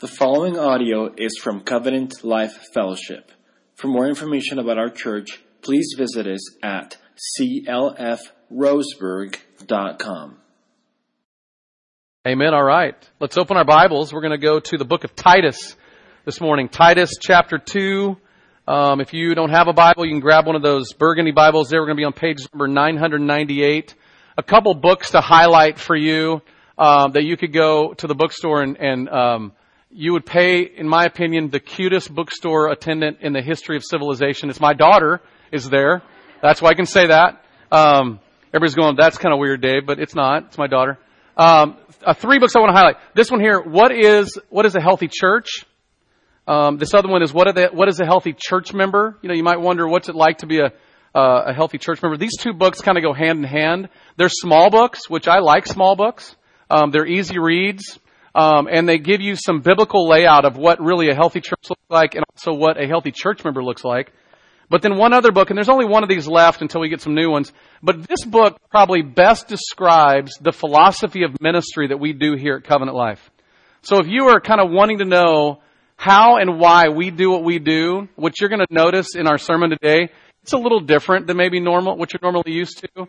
The following audio is from Covenant Life Fellowship. For more information about our church, please visit us at clfroseburg.com. Amen. All right. Let's open our Bibles. We're going to go to the book of Titus this morning. Titus chapter 2. If you don't have a Bible, you can grab one of those burgundy Bibles there. We're going to be on page number 998. A couple books to highlight for you that you could go to the bookstore and you would pay, in my opinion, the cutest bookstore attendant in the history of civilization. It's my daughter is there. That's why I can say that. Everybody's going, that's kind of weird, Dave, but it's not. It's my daughter. Three books I want to highlight. This one here, what is a healthy church? This other one is what is a healthy church member? You know, you might wonder what's it like to be a healthy church member. These two books kind of go hand in hand. They're small books, which I like small books. They're easy reads. And they give you some biblical layout of what really a healthy church looks like and also what a healthy church member looks like. But then one other book, and there's only one of these left until we get some new ones, but this book probably best describes the philosophy of ministry that we do here at Covenant Life. So if you are kind of wanting to know how and why we do what we do, what you're going to notice in our sermon today, it's a little different than maybe normal, what you're normally used to.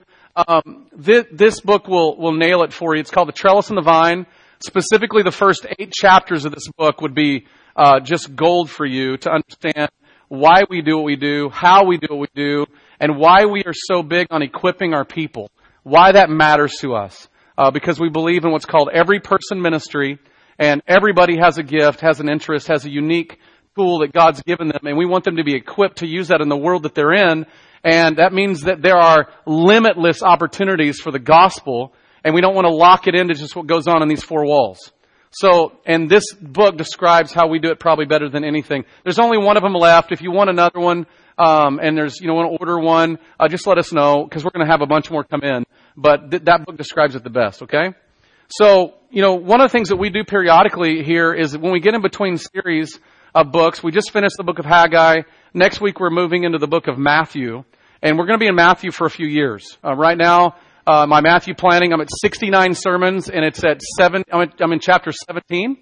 This book will nail it for you. It's called The Trellis and the Vine. Specifically, the first 8 chapters of this book would be just gold for you to understand why we do what we do, how we do what we do, and why we are so big on equipping our people, why that matters to us. Because we believe in what's called every person ministry, and everybody has a gift, has an interest, has a unique tool that God's given them, and we want them to be equipped to use that in the world that they're in, and that means that there are limitless opportunities for the gospel, and we don't want to lock it into just what goes on in these 4 walls. So, and this book describes how we do it probably better than anything. There's only one of them left. If you want another one, and there's, want to order one, just let us know, because we're going to have a bunch more come in. But that book describes it the best, okay? So, one of the things that we do periodically here is when we get in between series of books, we just finished the book of Haggai. Next week we're moving into the book of Matthew. And we're going to be in Matthew for a few years. Right now, my Matthew planning, I'm at 69 sermons, and it's at I'm in chapter 17.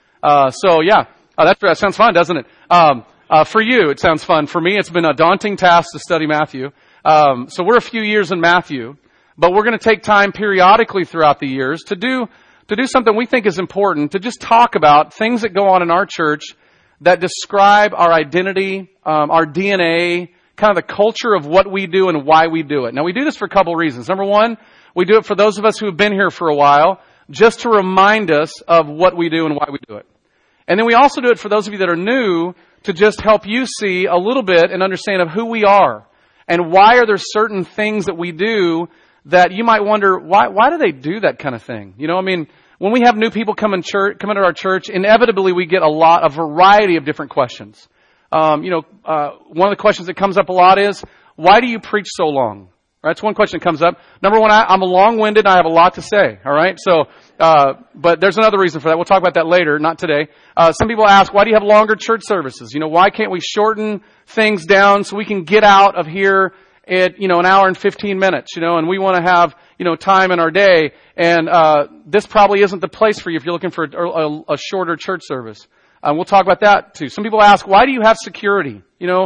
That sounds fun, doesn't it? For you, it sounds fun. For me, it's been a daunting task to study Matthew. So we're a few years in Matthew, but we're going to take time periodically throughout the years to do something we think is important, to just talk about things that go on in our church that describe our identity, our DNA, kind of the culture of what we do and why we do it. Now, we do this for a couple of reasons. Number one, we do it for those of us who have been here for a while, just to remind us of what we do and why we do it. And then we also do it for those of you that are new, to just help you see a little bit and understand of who we are and why are there certain things that we do that you might wonder, why do they do that kind of thing? When we have new people come into our church, inevitably we get a variety of different questions. One of the questions that comes up a lot is, why do you preach so long? Right? That's one question that comes up. Number one, I'm long-winded and I have a lot to say. All right. So, but there's another reason for that. We'll talk about that later, not today. Some people ask, why do you have longer church services? Why can't we shorten things down so we can get out of here at, an hour and 15 minutes, and we want to have, time in our day. And, this probably isn't the place for you if you're looking for a shorter church service. We'll talk about that too. Some people ask, why do you have security?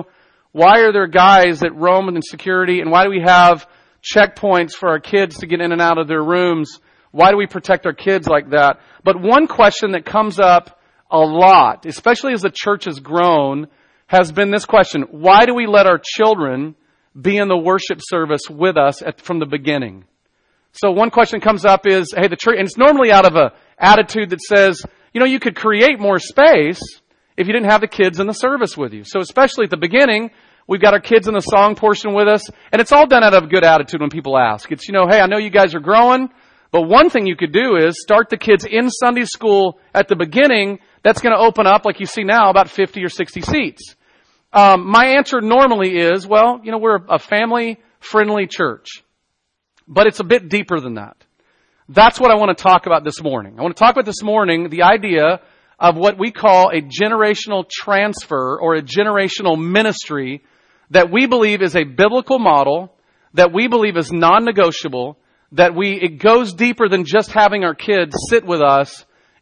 Why are there guys that roam in security? And why do we have checkpoints for our kids to get in and out of their rooms? Why do we protect our kids like that? But one question that comes up a lot, especially as the church has grown, has been this question. Why do we let our children be in the worship service with us from the beginning? So one question comes up is, hey, the church, and it's normally out of a attitude that says, you could create more space if you didn't have the kids in the service with you. So especially at the beginning, we've got our kids in the song portion with us, and it's all done out of a good attitude when people ask. It's, hey, I know you guys are growing, but one thing you could do is start the kids in Sunday school at the beginning. That's going to open up, like you see now, about 50 or 60 seats. My answer normally is, we're a family-friendly church. But it's a bit deeper than that. That's what I want to talk about this morning. I want to talk about this morning the idea of what we call a generational transfer or a generational ministry that we believe is a biblical model, that we believe is non-negotiable, that it goes deeper than just having our kids sit with us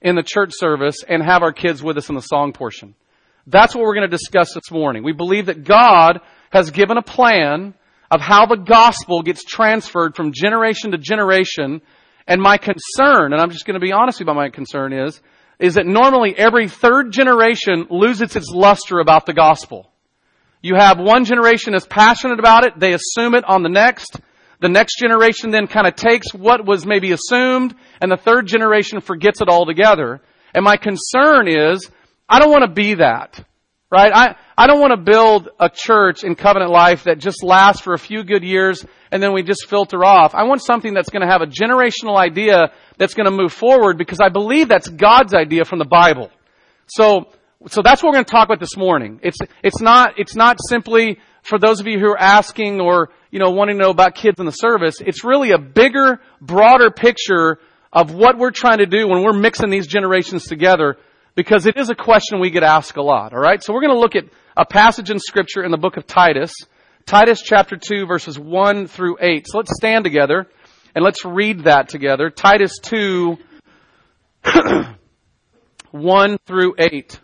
in the church service and have our kids with us in the song portion. That's what we're going to discuss this morning. We believe that God has given a plan of how the gospel gets transferred from generation to generation. And my concern, and I'm just going to be honest about my concern is that normally every third generation loses its luster about the gospel. You have one generation that's passionate about it. They assume it on the next. The next generation then kind of takes what was maybe assumed, and the third generation forgets it altogether. And my concern is, I don't want to be that, right? I don't want to build a church in Covenant Life that just lasts for a few good years and then we just filter off. I want something that's going to have a generational idea that's going to move forward, because I believe that's God's idea from the Bible. So that's what we're going to talk about this morning. It's not simply for those of you who are asking or, wanting to know about kids in the service. It's really a bigger, broader picture of what we're trying to do when we're mixing these generations together, because it is a question we get asked a lot, all right? So we're going to look at a passage in Scripture in the book of Titus, Titus chapter 2, verses 1 through 8. So let's stand together and let's read that together. Titus 2, 1 through 8.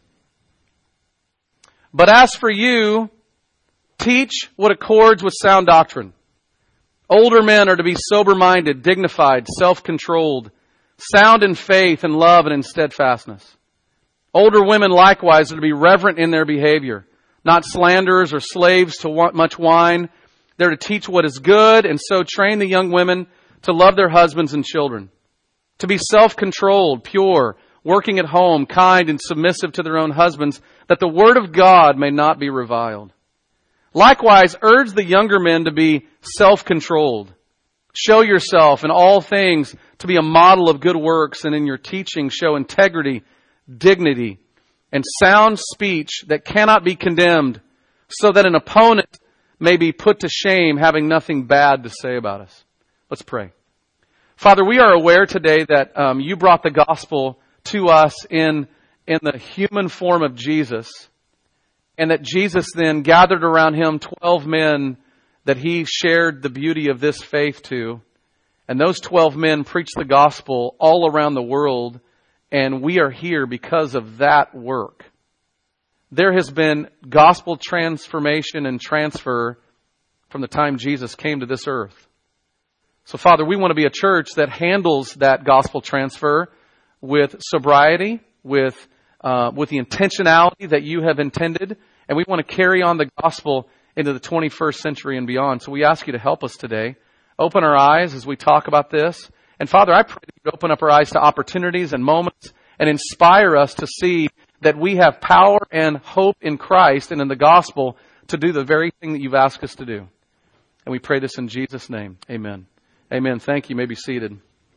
But as for you, teach what accords with sound doctrine. Older men are to be sober-minded, dignified, self-controlled, sound in faith and love and in steadfastness. Older women likewise are to be reverent in their behavior, not slanderers or slaves to much wine. They're to teach what is good, and so train the young women to love their husbands and children, to be self-controlled, pure, working at home, kind and submissive to their own husbands, that the word of God may not be reviled. Likewise, urge the younger men to be self-controlled. Show yourself in all things to be a model of good works, and in your teaching show integrity, dignity, and sound speech that cannot be condemned, so that an opponent may be put to shame, having nothing bad to say about us. Let's pray. Father, we are aware today that you brought the gospel to us in the human form of Jesus, and that Jesus then gathered around him 12 men that he shared the beauty of this faith to. And those 12 men preached the gospel all around the world, and we are here because of that work. There has been gospel transformation and transfer from the time Jesus came to this earth. So, Father, we want to be a church that handles that gospel transfer with sobriety, with the intentionality that you have intended, and we want to carry on the gospel into the 21st century and beyond. So we ask you to help us today. Open our eyes as we talk about this. And Father, I pray that you open up our eyes to opportunities and moments and inspire us to see that we have power and hope in Christ and in the gospel to do the very thing that you've asked us to do. And we pray this in Jesus' name. Amen. Amen. Thank you. You may be seated.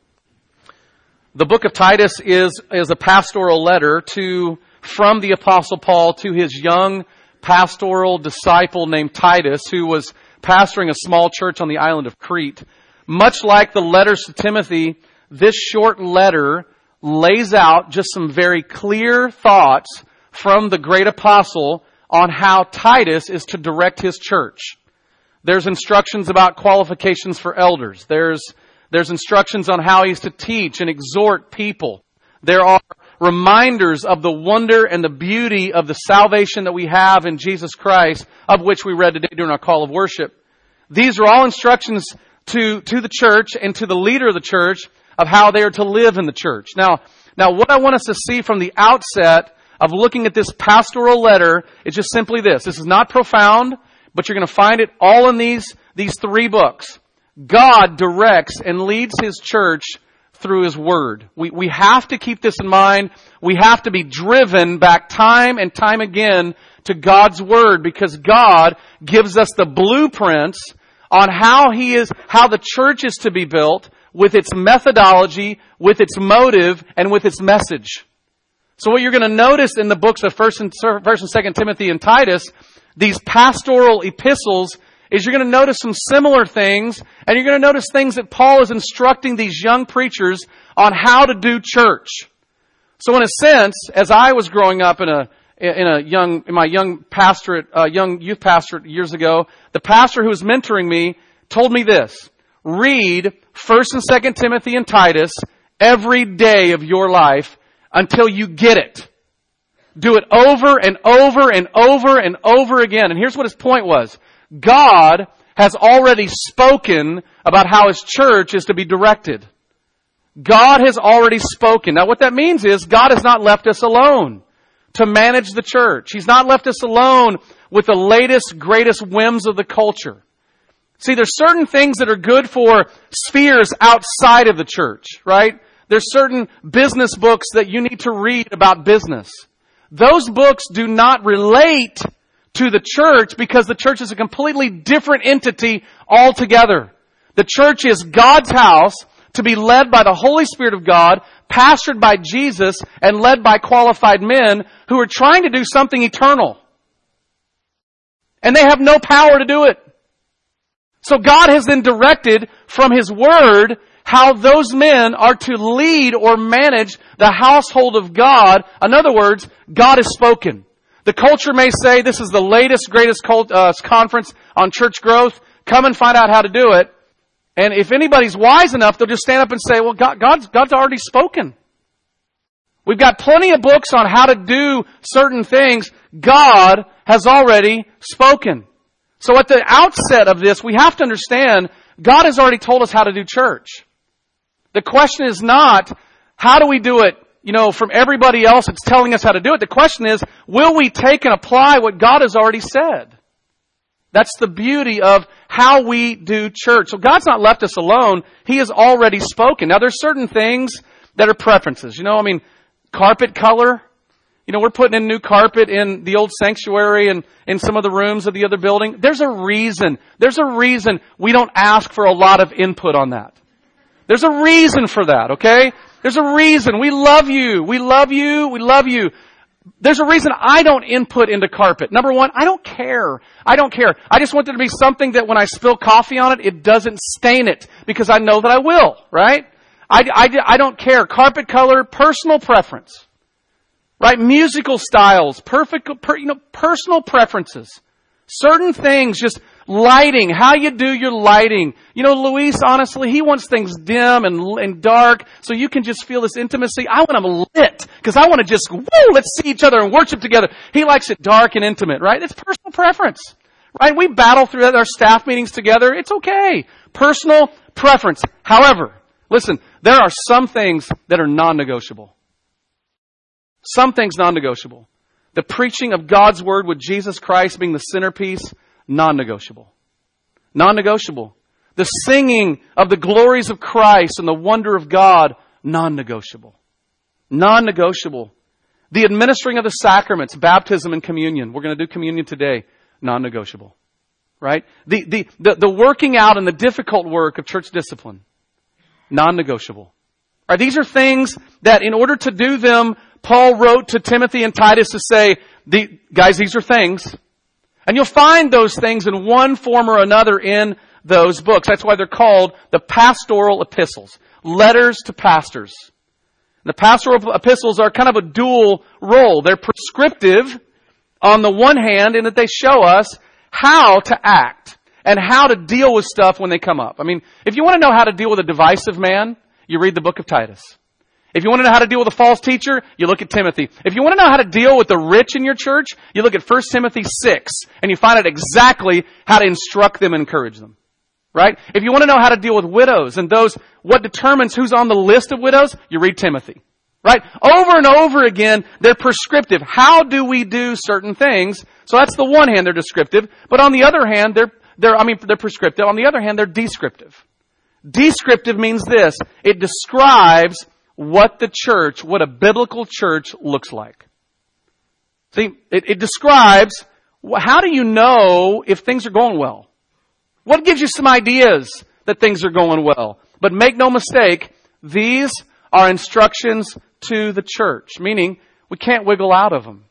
The book of Titus is a pastoral letter from the Apostle Paul to his young pastoral disciple named Titus, who was pastoring a small church on the island of Crete. Much like the letters to Timothy, this short letter lays out just some very clear thoughts from the great apostle on how Titus is to direct his church. There's instructions about qualifications for elders. There's instructions on how he's to teach and exhort people. There are reminders of the wonder and the beauty of the salvation that we have in Jesus Christ, of which we read today during our call of worship. These are all instructions to the church and to the leader of the church of how they are to live in the church. Now what I want us to see from the outset of looking at this pastoral letter is just simply this. This is not profound, but you're going to find it all in these three books. God directs and leads His church through His Word. We have to keep this in mind. We have to be driven back time and time again to God's Word, because God gives us the blueprints on how the church is to be built, with its methodology, with its motive, and with its message. So what you're going to notice in the books of 1st and 2nd Timothy and Titus, these pastoral epistles, is you're going to notice some similar things, and you're going to notice things that Paul is instructing these young preachers on how to do church. So in a sense, as I was growing up in my young youth pastorate years ago, the pastor who was mentoring me told me this: read 1st and 2nd Timothy and Titus every day of your life until you get it. Do it over and over and over and over again. And here's what his point was. God has already spoken about how His church is to be directed. God has already spoken. Now what that means is God has not left us alone to manage the church. He's not left us alone with the latest, greatest whims of the culture. See, there's certain things that are good for spheres outside of the church, right? There's certain business books that you need to read about business. Those books do not relate to the church because the church is a completely different entity altogether. The church is God's house to be led by the Holy Spirit of God, pastored by Jesus, and led by qualified men who are trying to do something eternal. And they have no power to do it. So God has then directed from His Word how those men are to lead or manage the household of God. In other words, God has spoken. The culture may say this is the latest, greatest conference on church growth. Come and find out how to do it. And if anybody's wise enough, they'll just stand up and say, well, God's already spoken. We've got plenty of books on how to do certain things. God has already spoken. So at the outset of this, we have to understand God has already told us how to do church. The question is not, how do we do it, from everybody else that's telling us how to do it. The question is, will we take and apply what God has already said? That's the beauty of how we do church. So God's not left us alone. He has already spoken. Now there's certain things that are preferences. Carpet color. We're putting in new carpet in the old sanctuary and in some of the rooms of the other building. There's a reason. There's a reason we don't ask for a lot of input on that. There's a reason for that, okay? There's a reason. We love you. We love you. We love you. There's a reason I don't input into carpet. Number one, I don't care. I don't care. I just want there to be something that when I spill coffee on it, it doesn't stain it because I know that I will, right? I don't care. Carpet color, personal preference, right? Musical styles, personal preferences. Certain things, just lighting, how you do your lighting. Luis, honestly, he wants things dim and dark so you can just feel this intimacy. I want them lit because I want to just, let's see each other and worship together. He likes it dark and intimate, right? It's personal preference, right? We battle through our staff meetings together. It's okay. Personal preference. However, listen, there are some things that are non-negotiable. Some things non-negotiable. The preaching of God's Word with Jesus Christ being the centerpiece, non-negotiable. Non-negotiable. The singing of the glories of Christ and the wonder of God, non-negotiable. Non-negotiable. The administering of the sacraments, baptism and communion. We're going to do communion today. Non-negotiable. Right? The working out and the difficult work of church discipline. Non-negotiable. Right? These are things that in order to do them, Paul wrote to Timothy and Titus to say, guys, these are things. And you'll find those things in one form or another in those books. That's why they're called the pastoral epistles. Letters to pastors. The pastoral epistles are kind of a dual role. They're prescriptive on the one hand in that they show us how to act and how to deal with stuff when they come up. I mean, if you want to know how to deal with a divisive man, you read the book of Titus. If you want to know how to deal with a false teacher, you look at Timothy. If you want to know how to deal with the rich in your church, you look at 1 Timothy 6, and you find out exactly how to instruct them and encourage them. Right? If you want to know how to deal with widows and what determines who's on the list of widows, you read Timothy. Right? Over and over again, they're prescriptive. How do we do certain things? So that's the one hand, they're descriptive. But on the other hand, they're prescriptive. On the other hand, they're descriptive. Descriptive means this. It describes what a biblical church looks like. See, it describes, how do you know if things are going well? What gives you some ideas that things are going well? But make no mistake, these are instructions to the church, meaning we can't wiggle out of them.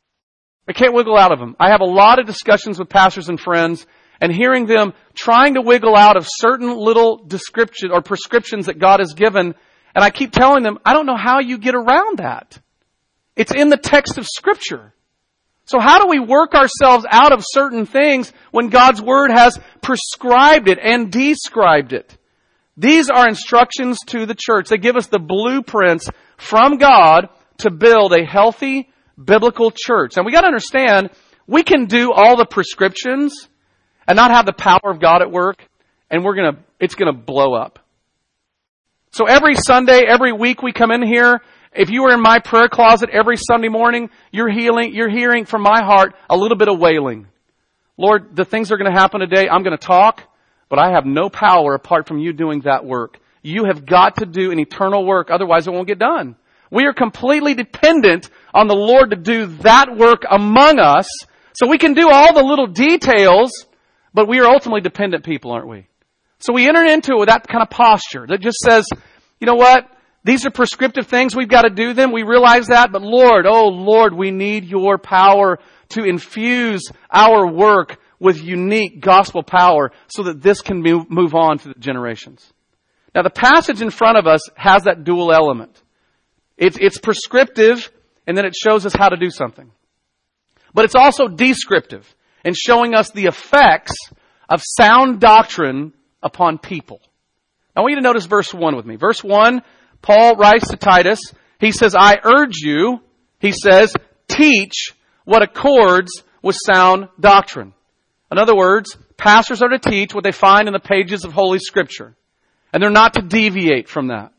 We can't wiggle out of them. I have a lot of discussions with pastors and friends and hearing them trying to wiggle out of certain little description or prescriptions that God has given. And I keep telling them, I don't know how you get around that. It's in the text of Scripture. So how do we work ourselves out of certain things when God's Word has prescribed it and described it? These are instructions to the church. They give us the blueprints from God to build a healthy biblical church. And we got to understand, we can do all the prescriptions and not have the power of God at work, and it's going to blow up. So every Sunday, every week we come in here, if you were in my prayer closet every Sunday morning, you're hearing from my heart a little bit of wailing. Lord, the things that are going to happen today, I'm going to talk, but I have no power apart from you doing that work. You have got to do an eternal work, otherwise it won't get done. We are completely dependent on the Lord to do that work among us, so we can do all the little details, but we are ultimately dependent people, aren't we? So we enter into it with that kind of posture that just says, you know what? These are prescriptive things. We've got to do them. We realize that. But Lord, oh Lord, we need your power to infuse our work with unique gospel power so that this can move on through the generations. Now the passage in front of us has that dual element. It's prescriptive, and then it shows us how to do something. But it's also descriptive in showing us the effects of sound doctrine upon people. Now I want you to notice verse 1 with me. Verse 1, Paul writes to Titus, he says, I urge you, he says, teach what accords with sound doctrine. In other words, pastors are to teach what they find in the pages of Holy Scripture. And they're not to deviate from that.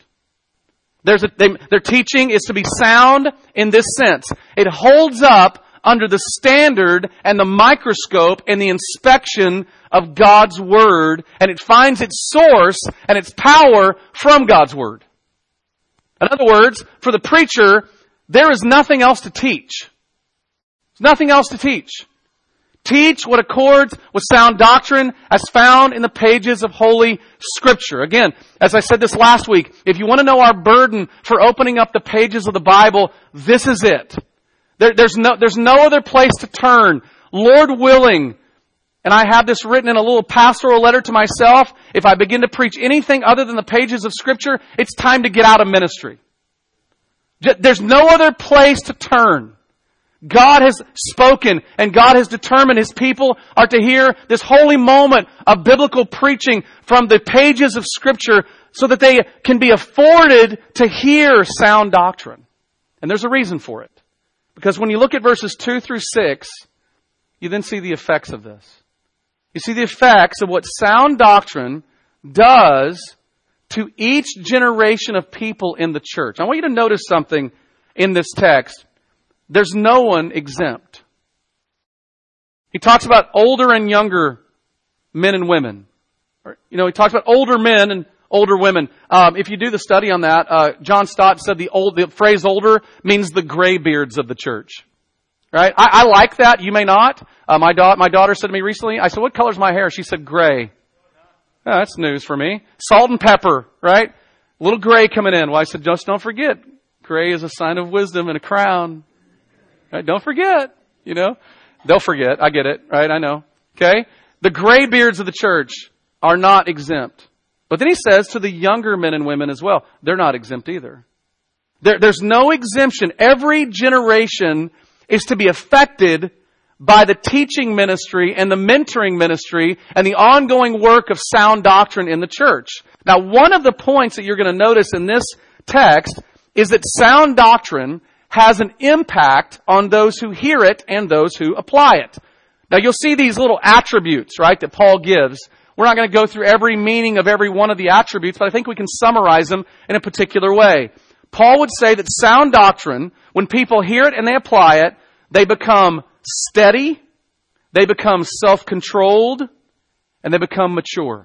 Their teaching is to be sound in this sense. It holds up under the standard and the microscope and the inspection of God's Word, and it finds its source and its power from God's Word. In other words, for the preacher, there is nothing else to teach. There's nothing else to teach. Teach what accords with sound doctrine as found in the pages of Holy Scripture. Again, as I said this last week, if you want to know our burden for opening up the pages of the Bible, this is it. There's no other place to turn. Lord willing, and I have this written in a little pastoral letter to myself, if I begin to preach anything other than the pages of Scripture, it's time to get out of ministry. There's no other place to turn. God has spoken and God has determined His people are to hear this holy moment of biblical preaching from the pages of Scripture so that they can be afforded to hear sound doctrine. And there's a reason for it. Because when you look at verses 2 through 6, you then see the effects of this. You see the effects of what sound doctrine does to each generation of people in the church. I want you to notice something in this text. There's no one exempt. He talks about older and younger men and women. He talks about older men and older women. If you do the study on that, John Stott said the phrase older means the graybeards of the church. Right? I like that. You may not. My daughter said to me recently, I said, what color's my hair? She said, gray. Oh, that's news for me. Salt and pepper, right? A little gray coming in. Well, I said, just don't forget. Gray is a sign of wisdom and a crown. Right? Don't forget. They'll forget. I get it. Right? I know. Okay? The graybeards of the church are not exempt. But then he says to the younger men and women as well, they're not exempt either. There's no exemption. Every generation is to be affected by the teaching ministry and the mentoring ministry and the ongoing work of sound doctrine in the church. Now, one of the points that you're going to notice in this text is that sound doctrine has an impact on those who hear it and those who apply it. Now, you'll see these little attributes, right, that Paul gives. We're not going to go through every meaning of every one of the attributes, but I think we can summarize them in a particular way. Paul would say that sound doctrine, when people hear it and they apply it, they become steady, they become self-controlled, and they become mature.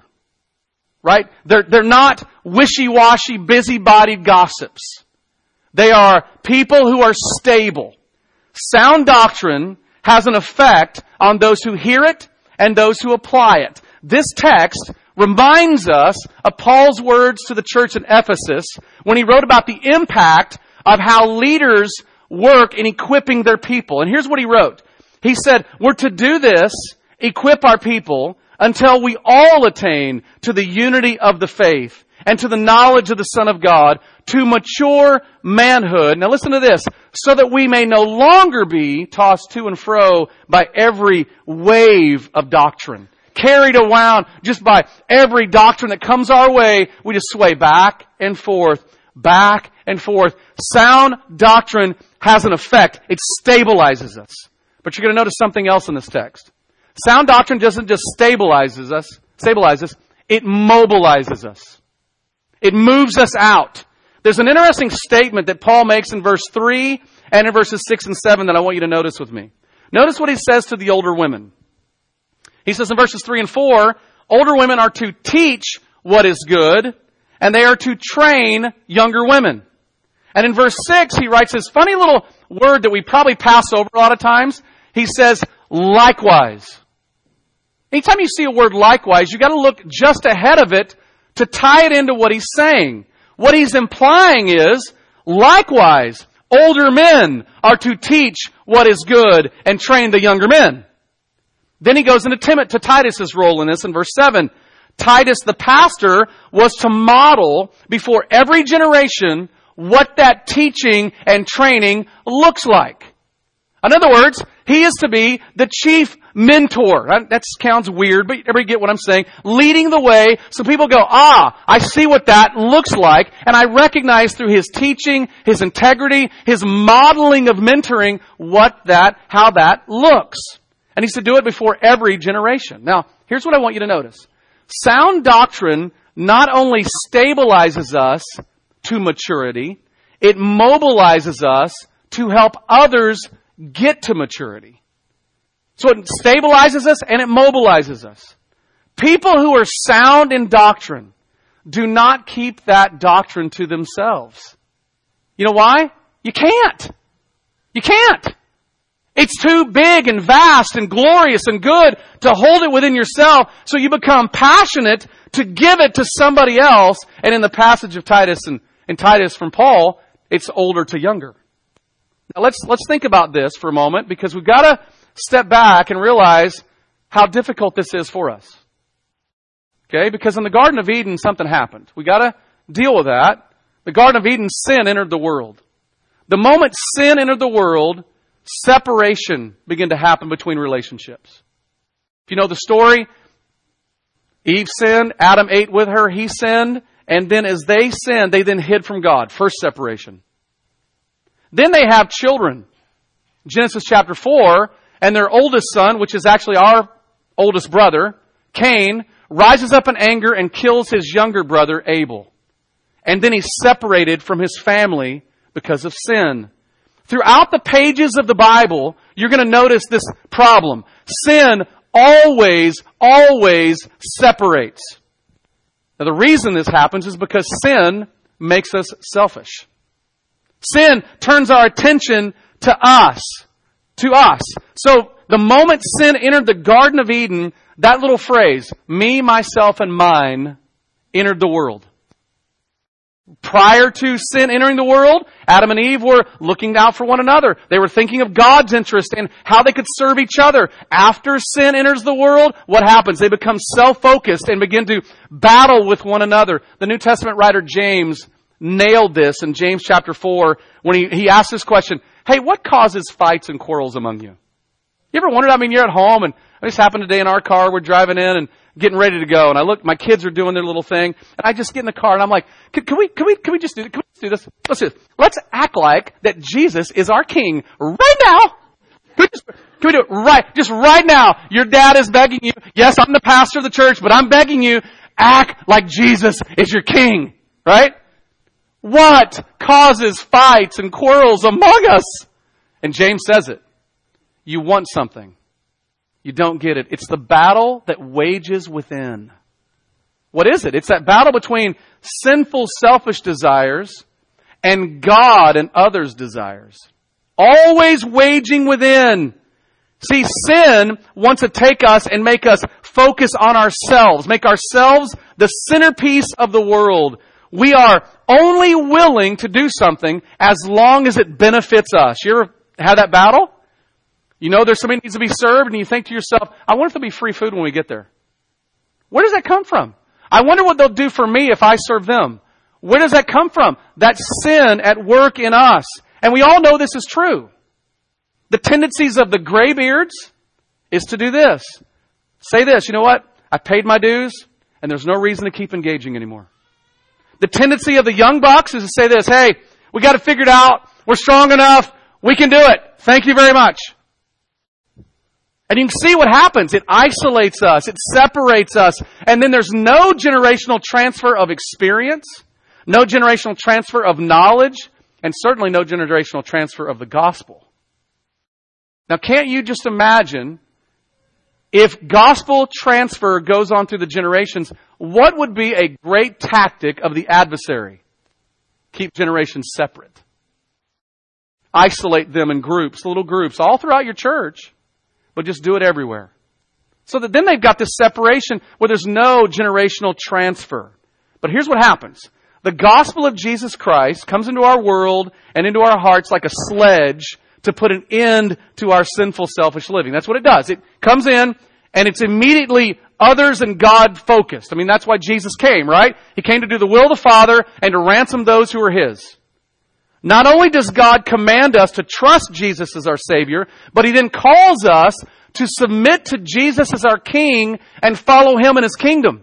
Right? They're not wishy-washy, busy-bodied gossips. They are people who are stable. Sound doctrine has an effect on those who hear it and those who apply it. This text reminds us of Paul's words to the church in Ephesus when he wrote about the impact of how leaders work in equipping their people. And here's what he wrote. He said, we're to do this, equip our people, until we all attain to the unity of the faith and to the knowledge of the Son of God, to mature manhood. Now listen to this. So that we may no longer be tossed to and fro by every wave of doctrine. Carried around just by every doctrine that comes our way, we just sway back and forth back and forth. Sound doctrine has an effect. It stabilizes us. But you're going to notice something else in this text. Sound doctrine doesn't just stabilize us, it mobilizes us. It moves us out. There's an interesting statement that Paul makes in verse 3 and in verses 6 and 7 that I want you to notice with me. Notice what he says to the older women. He says in verses 3 and 4, older women are to teach what is good, and they are to train younger women. And in verse 6, he writes this funny little word that we probably pass over a lot of times. He says, likewise. Anytime you see a word likewise, you got to look just ahead of it to tie it into what he's saying. What he's implying is, likewise, older men are to teach what is good and train the younger men. Then he goes into Titus's role in this in verse 7. Titus, the pastor, was to model before every generation what that teaching and training looks like. In other words, he is to be the chief mentor. That sounds weird, but everybody get what I'm saying. Leading the way so people go, I see what that looks like. And I recognize through his teaching, his integrity, his modeling of mentoring, how that looks. And he's to do it before every generation. Now, here's what I want you to notice. Sound doctrine not only stabilizes us to maturity, it mobilizes us to help others get to maturity. So it stabilizes us and it mobilizes us. People who are sound in doctrine do not keep that doctrine to themselves. You know why? You can't. You can't. It's too big and vast and glorious and good to hold it within yourself, so you become passionate to give it to somebody else. And in the passage of Titus and Titus from Paul, it's older to younger. Now let's think about this for a moment, because we've got to step back and realize how difficult this is for us. Okay? Because in the Garden of Eden, something happened. We got to deal with that. The Garden of Eden, sin entered the world. The moment sin entered the world, separation began to happen between relationships. If you know the story, Eve sinned, Adam ate with her, he sinned, and then as they sinned, they then hid from God. First separation. Then they have children. Genesis chapter 4, and their oldest son, which is actually our oldest brother, Cain, rises up in anger and kills his younger brother, Abel. And then he's separated from his family because of sin. Throughout the pages of the Bible, you're going to notice this problem. Sin always separates. Now the reason this happens is because sin makes us selfish. Sin turns our attention to us. So the moment sin entered the Garden of Eden, that little phrase, me, myself, and mine, entered the world. Prior to sin entering the world, Adam and Eve were looking out for one another. They were thinking of God's interest and how they could serve each other. After sin enters the world, what happens? They become self-focused and begin to battle with one another. The New Testament writer James nailed this in James chapter 4 when he asked this question, hey, what causes fights and quarrels among you? You ever wondered, you're at home, and this happened today in our car, we're driving in and getting ready to go, and I look, my kids are doing their little thing, and I just get in the car and I'm like, can we just do this? Can we just do this? Let's do this. Let's act like that Jesus is our King right now. Can we do it just right now? Your dad is begging you. Yes, I'm the pastor of the church, but I'm begging you, act like Jesus is your King, right? What causes fights and quarrels among us? And James says it. You want something. You don't get it. It's the battle that wages within. What is it? It's that battle between sinful, selfish desires and God and others' desires. Always waging within. See, sin wants to take us and make us focus on ourselves, make ourselves the centerpiece of the world. We are only willing to do something as long as it benefits us. You ever have that battle? You know there's somebody needs to be served and you think to yourself, I wonder if there'll be free food when we get there. Where does that come from? I wonder what they'll do for me if I serve them. Where does that come from? That's sin at work in us. And we all know this is true. The tendencies of the graybeards is to do this. Say this, you know what? I paid my dues and there's no reason to keep engaging anymore. The tendency of the young bucks is to say this, hey, we got it figured out. We're strong enough. We can do it. Thank you very much. And you can see what happens. It isolates us. It separates us. And then there's no generational transfer of experience, no generational transfer of knowledge, and certainly no generational transfer of the gospel. Now, can't you just imagine if gospel transfer goes on through the generations, what would be a great tactic of the adversary? Keep generations separate. Isolate them in groups, little groups, all throughout your church, but just do it everywhere. So that then they've got this separation where there's no generational transfer. But here's what happens. The gospel of Jesus Christ comes into our world and into our hearts like a sledge to put an end to our sinful, selfish living. That's what it does. It comes in and it's immediately others and God focused. I mean, that's why Jesus came, right? He came to do the will of the Father and to ransom those who are His. Not only does God command us to trust Jesus as our Savior, but He then calls us to submit to Jesus as our King and follow Him in His kingdom.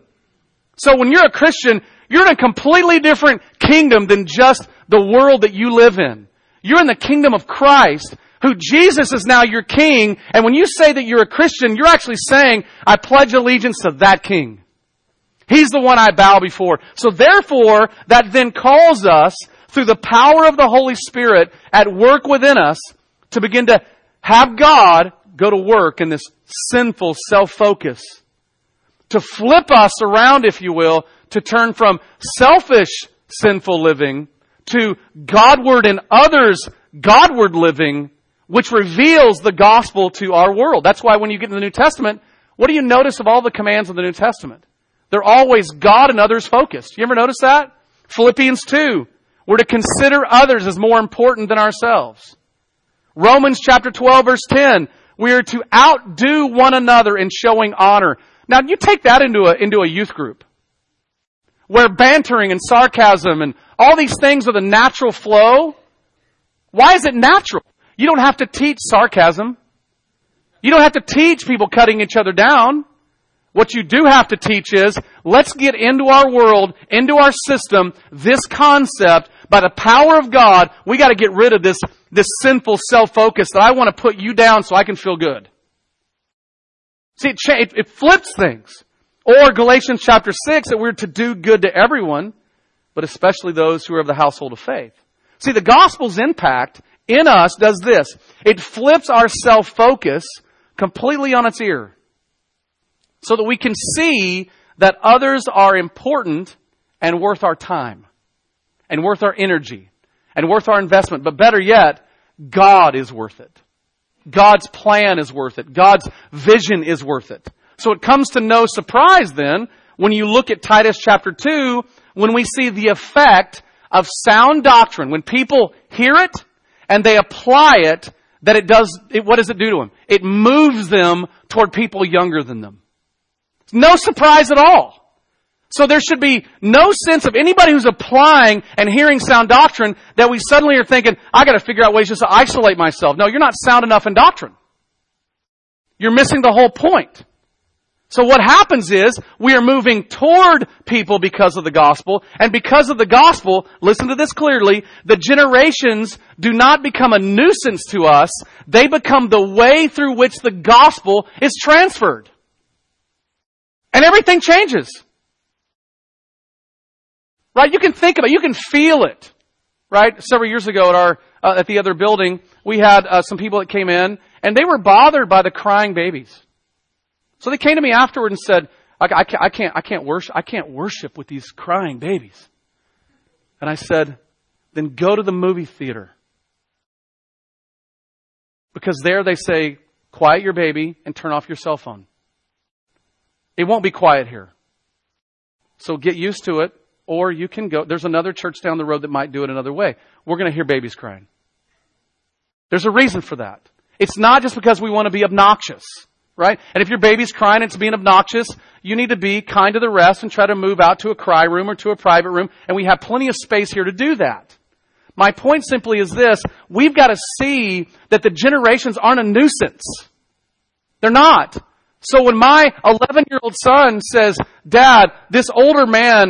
So when you're a Christian, you're in a completely different kingdom than just the world that you live in. You're in the kingdom of Christ, who Jesus is now your King. And when you say that you're a Christian, you're actually saying, I pledge allegiance to that King. He's the one I bow before. So therefore, that then calls us through the power of the Holy Spirit at work within us to begin to have God go to work in this sinful self-focus. To flip us around, if you will, to turn from selfish sinful living to Godward and others Godward living, which reveals the gospel to our world. That's why when you get in the New Testament, what do you notice of all the commands of the New Testament? They're always God and others focused. You ever notice that? Philippians 2. We're to consider others as more important than ourselves. Romans chapter 12 verse 10. We are to outdo one another in showing honor. Now you take that into a youth group where bantering and sarcasm and all these things are the natural flow. Why is it natural? You don't have to teach sarcasm. You don't have to teach people cutting each other down. What you do have to teach is, let's get into our world, into our system, this concept, by the power of God, we got to get rid of this sinful self-focus that I want to put you down so I can feel good. See, it flips things. Or Galatians chapter 6, that we're to do good to everyone, but especially those who are of the household of faith. See, the gospel's impact in us does this. It flips our self-focus completely on its ear. So that we can see that others are important and worth our time. And worth our energy. And worth our investment. But better yet, God is worth it. God's plan is worth it. God's vision is worth it. So it comes to no surprise then, when you look at Titus chapter 2, when we see the effect of sound doctrine. When people hear it and they apply it, what does it do to them? It moves them toward people younger than them. No surprise at all. So there should be no sense of anybody who's applying and hearing sound doctrine that we suddenly are thinking, I got to figure out ways just to isolate myself. No, you're not sound enough in doctrine. You're missing the whole point. So what happens is we are moving toward people because of the gospel. And because of the gospel, listen to this clearly, the generations do not become a nuisance to us. They become the way through which the gospel is transferred. And everything changes. Right? You can think about it. You can feel it. Right? Several years ago at the other building, we had some people that came in and they were bothered by the crying babies. So they came to me afterward and said, I can't worship with these crying babies. And I said, then go to the movie theater. Because there they say, quiet your baby and turn off your cell phone. It won't be quiet here. So get used to it, or you can go. There's another church down the road that might do it another way. We're going to hear babies crying. There's a reason for that. It's not just because we want to be obnoxious, right? And if your baby's crying and it's being obnoxious, you need to be kind to the rest and try to move out to a cry room or to a private room. And we have plenty of space here to do that. My point simply is this. We've got to see that the generations aren't a nuisance. They're not. So when my 11-year-old son says, Dad, this older man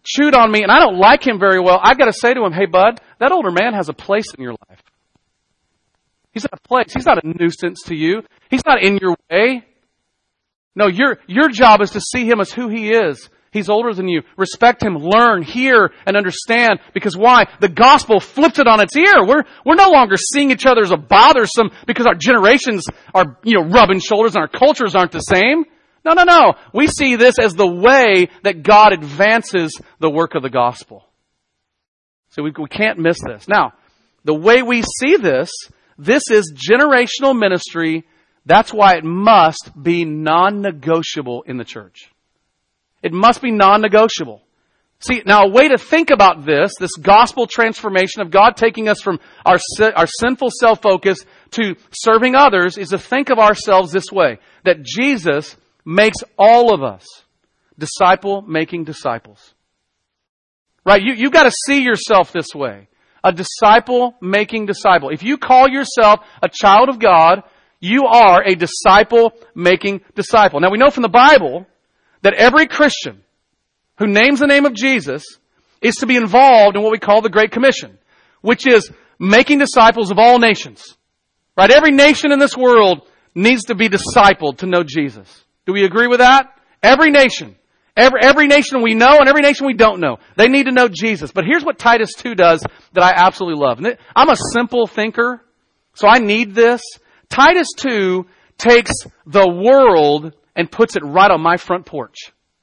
chewed on me and I don't like him very well, I've got to say to him, hey, bud, that older man has a place in your life. He's not a place. He's not a nuisance to you. He's not in your way. No, your job is to see him as who he is. He's older than you. Respect him, learn, hear, and understand. Because why? The gospel flipped it on its ear. We're no longer seeing each other as a bothersome because our generations are, rubbing shoulders and our cultures aren't the same. No. We see this as the way that God advances the work of the gospel. So we can't miss this. Now, the way we see this is generational ministry. That's why it must be non-negotiable in the church. It must be non-negotiable. See, now a way to think about this gospel transformation of God taking us from our sinful self-focus to serving others, is to think of ourselves this way, that Jesus makes all of us disciple-making disciples. Right? You've got to see yourself this way. A disciple-making disciple. If you call yourself a child of God, you are a disciple-making disciple. Now we know from the Bible that every Christian who names the name of Jesus is to be involved in what we call the Great Commission, which is making disciples of all nations. Right? Every nation in this world needs to be discipled to know Jesus. Do we agree with that? Every nation. Every nation we know and every nation we don't know. They need to know Jesus. But here's what Titus 2 does that I absolutely love. And I'm a simple thinker, so I need this. Titus 2 takes the world and puts it right on my front porch.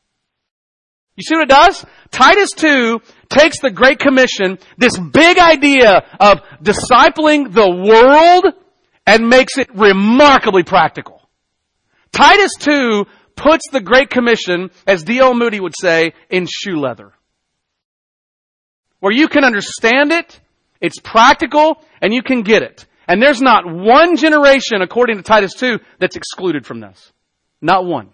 You see what it does? Titus 2 takes the Great Commission, this big idea of discipling the world, and makes it remarkably practical. Titus 2 puts the Great Commission, as D.L. Moody would say, in shoe leather. Where you can understand it, it's practical, and you can get it. And there's not one generation, according to Titus 2, that's excluded from this. Not one.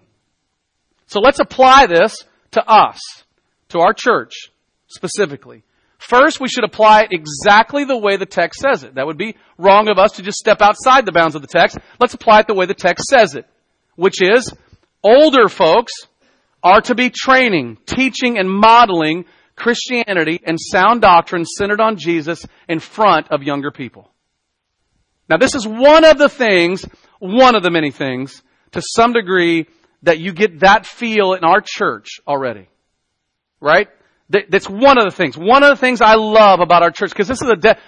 So let's apply this to us, to our church specifically. First, we should apply it exactly the way the text says it. That would be wrong of us to just step outside the bounds of the text. Let's apply it the way the text says it, which is older folks are to be training, teaching, and modeling Christianity and sound doctrine centered on Jesus in front of younger people. Now, this is one of the many things, to some degree, that you get that feel in our church already. Right? That's one of the things. One of the things I love about our church, because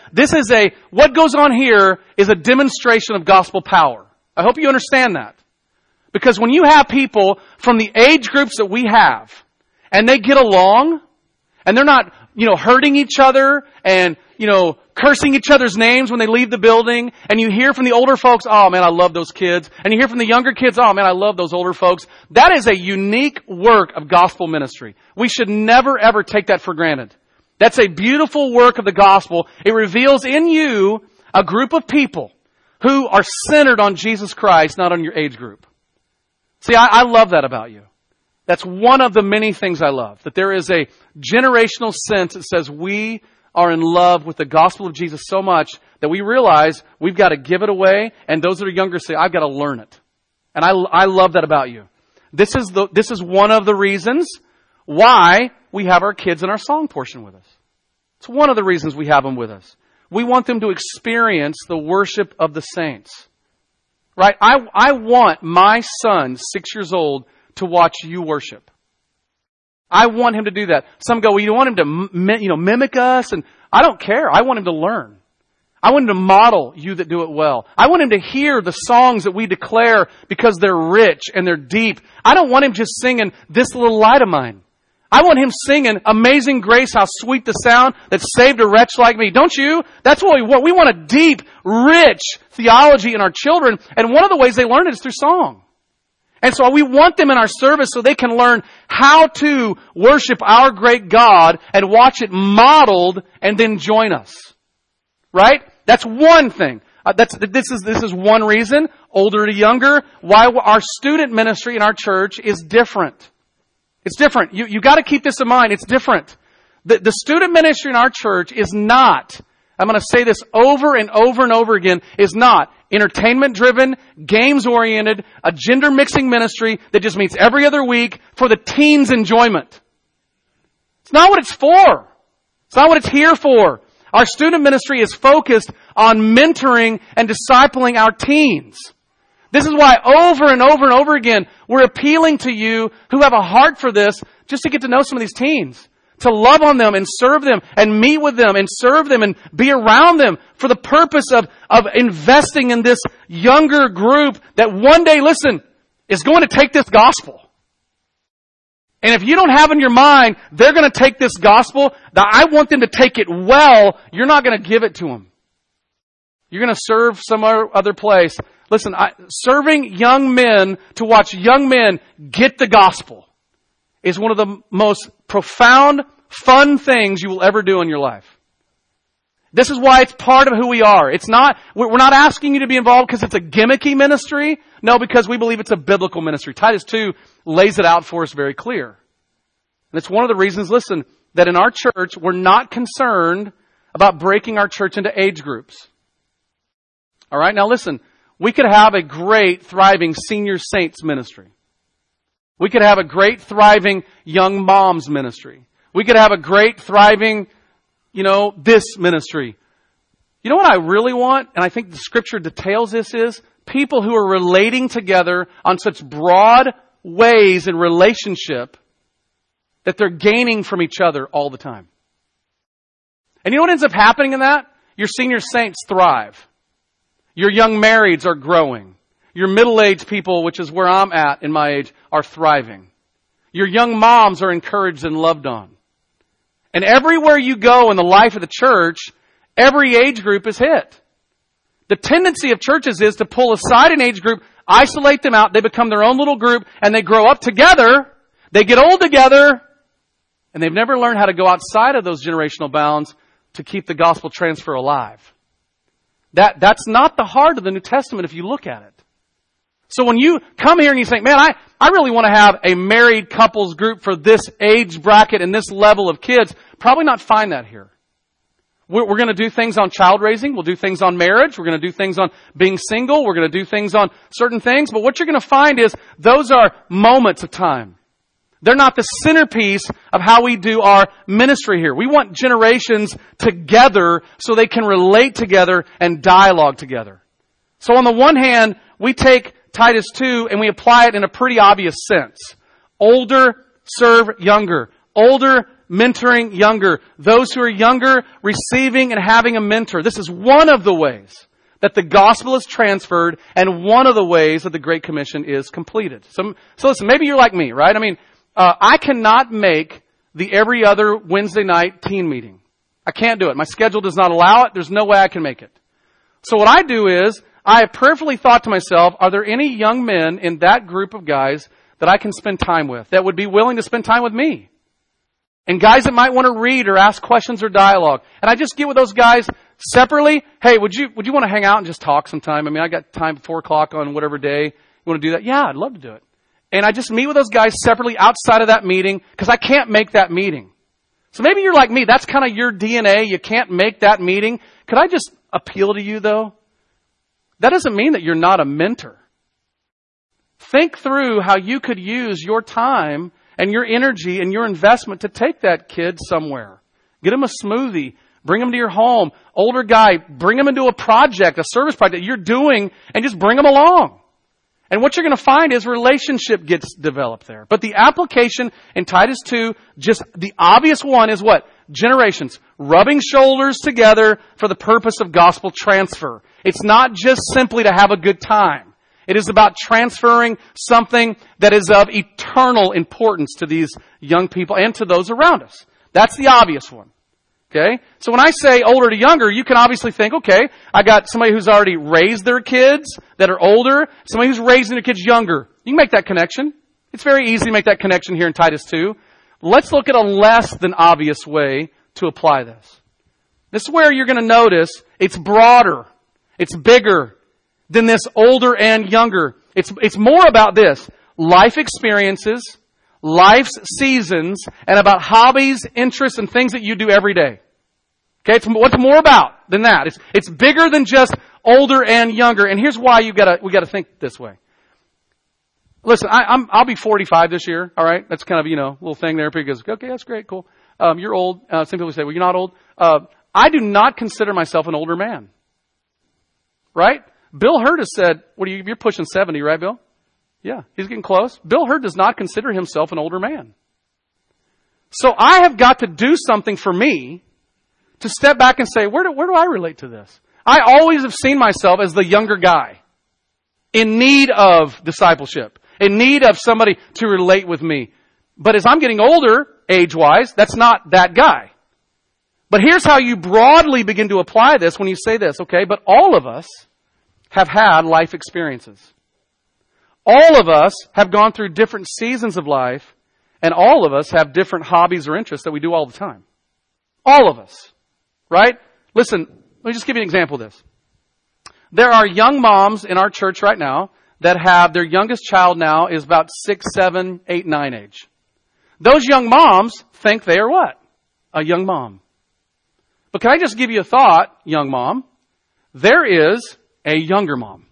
what goes on here is a demonstration of gospel power. I hope you understand that. Because when you have people from the age groups that we have, and they get along, and they're not, hurting each other, and, cursing each other's names when they leave the building, and you hear from the older folks, oh man, I love those kids, and you hear from the younger kids, oh man, I love those older folks. That is a unique work of gospel ministry. We should never ever take that for granted. That's a beautiful work of the gospel. It reveals in you a group of people who are centered on Jesus Christ, not on your age group. See, I love that about you. That's one of the many things I love. That there is a generational sense that says we are in love with the gospel of Jesus so much that we realize we've got to give it away, and those that are younger say, I've got to learn it. And I love that about you. This is one of the reasons why we have our kids in our song portion with us. It's one of the reasons we have them with us. We want them to experience the worship of the saints. Right? I want my son, 6 years old, to watch you worship. I want him to do that. Some go, well, you want him to mimic us? And I don't care. I want him to learn. I want him to model you that do it well. I want him to hear the songs that we declare because they're rich and they're deep. I don't want him just singing This Little Light of Mine. I want him singing Amazing Grace, how sweet the sound that saved a wretch like me. Don't you? That's what we want. We want a deep, rich theology in our children. And one of the ways they learn it is through song. And so we want them in our service so they can learn how to worship our great God and watch it modeled and then join us. Right? That's one thing. This is one reason, older to younger, why our student ministry in our church is different. It's different. You got to keep this in mind. It's different. The student ministry in our church is not, I'm going to say this over and over and over again, is not entertainment driven, games oriented, a gender mixing ministry that just meets every other week for the teens' enjoyment. It's not what it's for. It's not what it's here for. Our student ministry is focused on mentoring and discipling our teens. This is why over and over and over again, we're appealing to you who have a heart for this just to get to know some of these teens. To love on them and serve them and meet with them and serve them and be around them for the purpose of investing in this younger group that one day, listen, is going to take this gospel. And if you don't have in your mind, they're going to take this gospel, that I want them to take it well, you're not going to give it to them. You're going to serve some other place. Listen, serving young men to watch young men get the gospel is one of the most profound, fun things you will ever do in your life. This is why it's part of who we are. We're not asking you to be involved because it's a gimmicky ministry. No, because we believe it's a biblical ministry. Titus 2 lays it out for us very clear. And it's one of the reasons, listen, that in our church, we're not concerned about breaking our church into age groups. All right, now listen, we could have a great, thriving senior saints ministry. We could have a great, thriving young moms ministry. We could have a great, thriving, this ministry. You know what I really want? And I think the scripture details this is people who are relating together on such broad ways in relationship that they're gaining from each other all the time. And you know what ends up happening in that? Your senior saints thrive. Your young marrieds are growing. Your middle-aged people, which is where I'm at in my age, are thriving. Your young moms are encouraged and loved on. And everywhere you go in the life of the church, every age group is hit. The tendency of churches is to pull aside an age group, isolate them out, they become their own little group, and they grow up together, they get old together, and they've never learned how to go outside of those generational bounds to keep the gospel transfer alive. That's not the heart of the New Testament if you look at it. So when you come here and you think, man, I really want to have a married couples group for this age bracket and this level of kids, probably not find that here. We're going to do things on child raising. We'll do things on marriage. We're going to do things on being single. We're going to do things on certain things. But what you're going to find is those are moments of time. They're not the centerpiece of how we do our ministry here. We want generations together so they can relate together and dialogue together. So on the one hand, we take Titus 2 and we apply it in a pretty obvious sense. Older serve younger. Older mentoring younger. Those who are younger receiving and having a mentor. This is one of the ways that the gospel is transferred and one of the ways that the Great Commission is completed. So listen, maybe you're like me, right? I cannot make the every other Wednesday night teen meeting. I can't do it. My schedule does not allow it. There's no way I can make it. So what I do is, I have prayerfully thought to myself, are there any young men in that group of guys that I can spend time with, that would be willing to spend time with me? And guys that might want to read or ask questions or dialogue. And I just get with those guys separately. Hey, would you want to hang out and just talk sometime? I got time at 4 o'clock on whatever day. You want to do that? Yeah, I'd love to do it. And I just meet with those guys separately outside of that meeting because I can't make that meeting. So maybe you're like me. That's kind of your DNA. You can't make that meeting. Could I just appeal to you, though? That doesn't mean that you're not a mentor. Think through how you could use your time and your energy and your investment to take that kid somewhere. Get him a smoothie. Bring him to your home. Older guy, bring him into a project, a service project you're doing, and just bring him along. And what you're going to find is relationship gets developed there. But the application in Titus 2, just the obvious one is what? Generations. Rubbing shoulders together for the purpose of gospel transfer. It's not just simply to have a good time. It is about transferring something that is of eternal importance to these young people and to those around us. That's the obvious one. Okay? So when I say older to younger, you can obviously think, okay, I got somebody who's already raised their kids that are older, somebody who's raising their kids younger. You can make that connection. It's very easy to make that connection here in Titus 2. Let's look at a less than obvious way to apply this. This is where you're going to notice it's broader. It's bigger than this older and younger. It's more about this. Life experiences, life's seasons, and about hobbies, interests, and things that you do every day. Okay, it's what's more about than that. It's bigger than just older and younger. And here's why we got to think this way. Listen, I'll be 45 this year. All right, that's kind of a little thing there. Because okay, that's great, cool. you're old. Some people say, well, you're not old. I do not consider myself an older man. Right? Bill Hurd has said, you're pushing 70, right, Bill? Yeah, he's getting close. Bill Hurd does not consider himself an older man. So I have got to do something for me to step back and say, where do I relate to this? I always have seen myself as the younger guy in need of discipleship, in need of somebody to relate with me. But as I'm getting older, age-wise, that's not that guy. But here's how you broadly begin to apply this when you say this, okay? But all of us have had life experiences. All of us have gone through different seasons of life, and all of us have different hobbies or interests that we do all the time. All of us. Right? Listen, let me just give you an example of this. There are young moms in our church right now that have their youngest child now is about 6, 7, 8, 9 age. Those young moms think they are what? A young mom. But can I just give you a thought, young mom? There is a younger mom.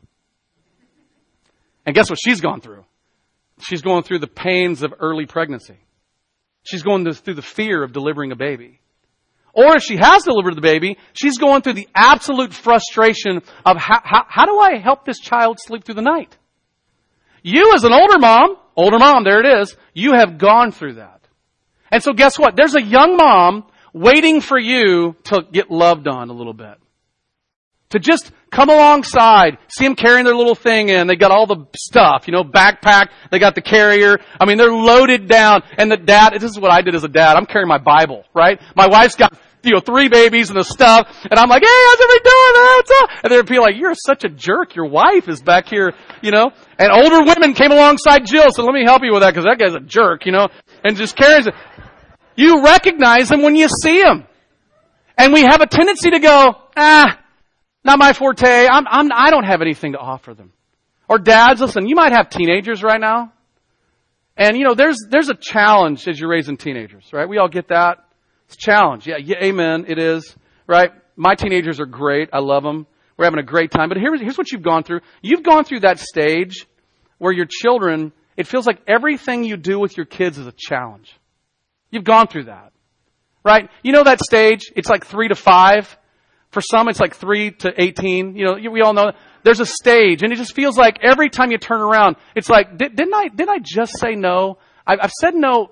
And guess what she's gone through? She's going through the pains of early pregnancy. She's going through the fear of delivering a baby. Or if she has delivered the baby, she's going through the absolute frustration of how do I help this child sleep through the night? You as an older mom, there it is, you have gone through that. And so guess what? There's a young mom waiting for you to get loved on a little bit. To just come alongside, see them carrying their little thing in. They got all the stuff, backpack. They got the carrier. I mean, they're loaded down. And the dad, this is what I did as a dad. I'm carrying my Bible, right? My wife's got, 3 babies and the stuff. And I'm like, hey, how's everybody doing? What's up? And they'd be like, you're such a jerk. Your wife is back here, And older women came alongside Jill. So let me help you with that because that guy's a jerk, and just carries it. You recognize him when you see him. And we have a tendency to go, not my forte. I don't have anything to offer them. Or dads, listen, you might have teenagers right now. And there's a challenge as you're raising teenagers, right? We all get that. It's a challenge. Yeah, amen. It is, right? My teenagers are great. I love them. We're having a great time. But here's what you've gone through. You've gone through that stage where your children, it feels like everything you do with your kids is a challenge. You've gone through that, right? That stage, it's like 3 to 5. For some, it's like 3 to 18. We all know there's a stage, and it just feels like every time you turn around, it's like, didn't I just say no? I've said no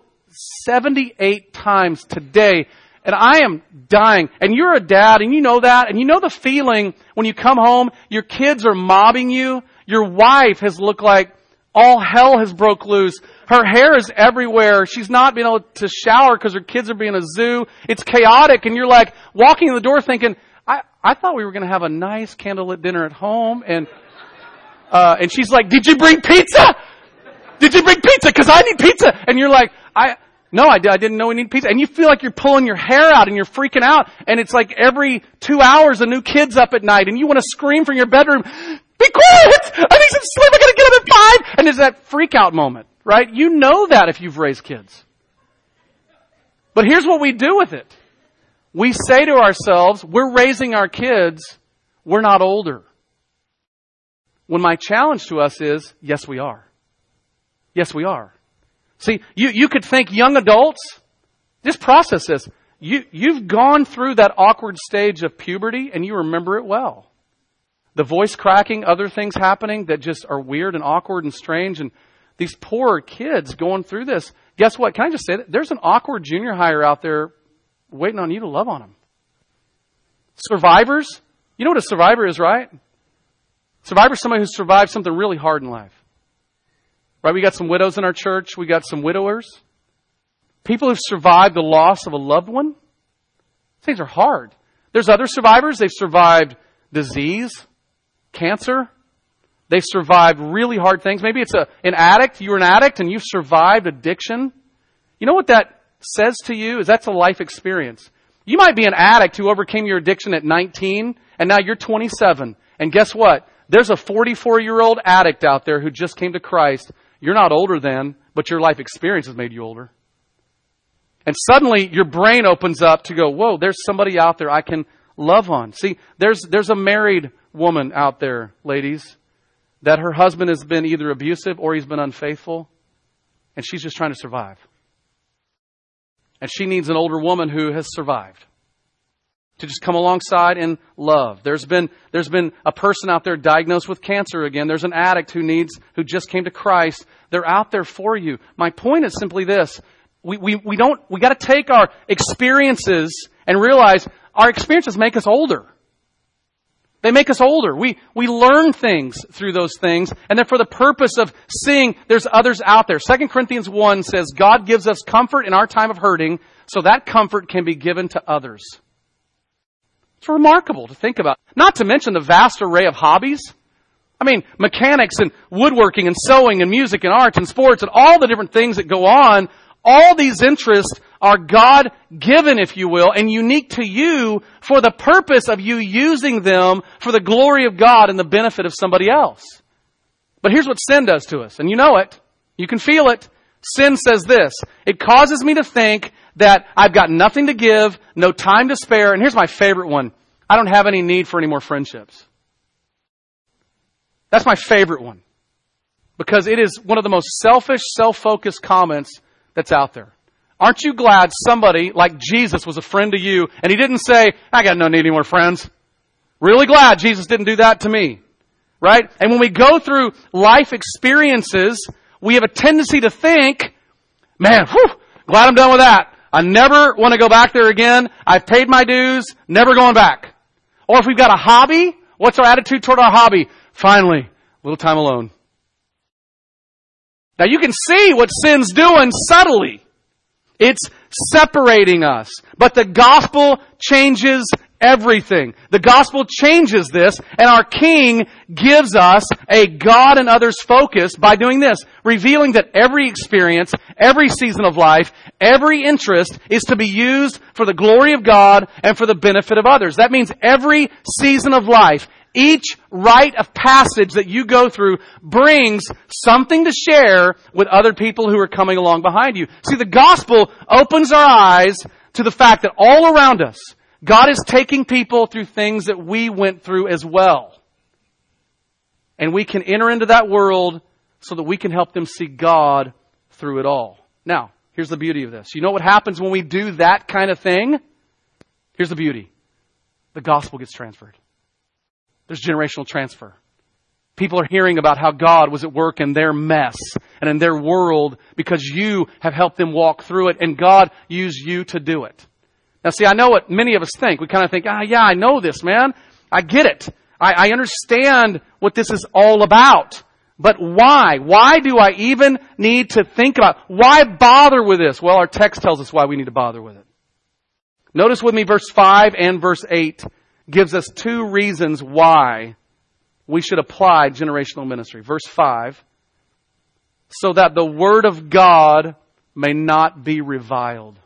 78 times today, and I am dying. And you're a dad, and you know that, and you know the feeling when you come home, your kids are mobbing you. Your wife has looked like all hell has broke loose. Her hair is everywhere. She's not being able to shower because her kids are being a zoo. It's chaotic, and you're like walking in the door thinking, I thought we were going to have a nice candlelit dinner at home. And she's like, did you bring pizza? Did you bring pizza? Because I need pizza. And you're like, no, I didn't know we need pizza. And you feel like you're pulling your hair out and you're freaking out. And it's like every 2 hours a new kid's up at night and you want to scream from your bedroom, be quiet! I need some sleep. I got to get up at 5. And there's that freak out moment, right? You know that if you've raised kids. But here's what we do with it. We say to ourselves, we're raising our kids, we're not older. When my challenge to us is, yes, we are. Yes, we are. See, you could think young adults, just process this. You've gone through that awkward stage of puberty and you remember it well. The voice cracking, other things happening that just are weird and awkward and strange. And these poor kids going through this. Guess what? Can I just say that? There's an awkward junior hire out there waiting on you to love on them. Survivors. You know what a survivor is, right? Survivor is somebody who survived something really hard in life. Right? We got some widows in our church. We got some widowers. People who've survived the loss of a loved one. Things are hard. There's other survivors. They've survived disease, cancer. They've survived really hard things. Maybe it's an addict. You were an addict and you've survived addiction. You know what that says to you is that's a life experience. You might be an addict who overcame your addiction at 19 and now you're 27. And guess what? There's a 44-year-old addict out there who just came to Christ. You're not older than, but your life experience has made you older. And suddenly your brain opens up to go, whoa, there's somebody out there I can love on. See, there's a married woman out there, ladies, that her husband has been either abusive or he's been unfaithful. And she's just trying to survive. And she needs an older woman who has survived to just come alongside and love. There's been a person out there diagnosed with cancer again. There's an addict who just came to Christ. They're out there for you. My point is simply this. We got to take our experiences and realize our experiences make us older. They make us older. We learn things through those things, and then for the purpose of seeing there's others out there. 2 Corinthians 1 says God gives us comfort in our time of hurting, so that comfort can be given to others. It's remarkable to think about. Not to mention the vast array of hobbies. I mean, mechanics and woodworking and sewing and music and arts and sports and all the different things that go on. All these interests are God-given, if you will, and unique to you for the purpose of you using them for the glory of God and the benefit of somebody else. But here's what sin does to us, and you know it. You can feel it. Sin says this. It causes me to think that I've got nothing to give, no time to spare, and here's my favorite one. I don't have any need for any more friendships. That's my favorite one. Because it is one of the most selfish, self-focused comments that's out there. Aren't you glad somebody like Jesus was a friend to you and he didn't say, I got no need any more friends. Really glad Jesus didn't do that to me. Right? And when we go through life experiences, we have a tendency to think, man, glad I'm done with that. I never want to go back there again. I've paid my dues, never going back. Or if we've got a hobby, what's our attitude toward our hobby? Finally, a little time alone. Now you can see what sin's doing subtly. It's separating us. But the gospel changes everything. The gospel changes this, and our King gives us a God and others focus by doing this, revealing that every experience, every season of life, every interest is to be used for the glory of God and for the benefit of others. That means every season of life, each rite of passage that you go through brings something to share with other people who are coming along behind you. See, the gospel opens our eyes to the fact that all around us, God is taking people through things that we went through as well. And we can enter into that world so that we can help them see God through it all. Now, here's the beauty of this. You know what happens when we do that kind of thing? Here's the beauty. The gospel gets transferred. There's generational transfer. People are hearing about how God was at work in their mess and in their world because you have helped them walk through it, and God used you to do it. Now see, I know what many of us think. We kind of think, yeah, I know this, man. I get it. I understand what this is all about. But why? Why do I even need to think about it? Why bother with this? Well, our text tells us why we need to bother with it. Notice with me verse 5 and verse 8 gives us two reasons why we should apply generational ministry. Verse 5, so that the word of God may not be reviled.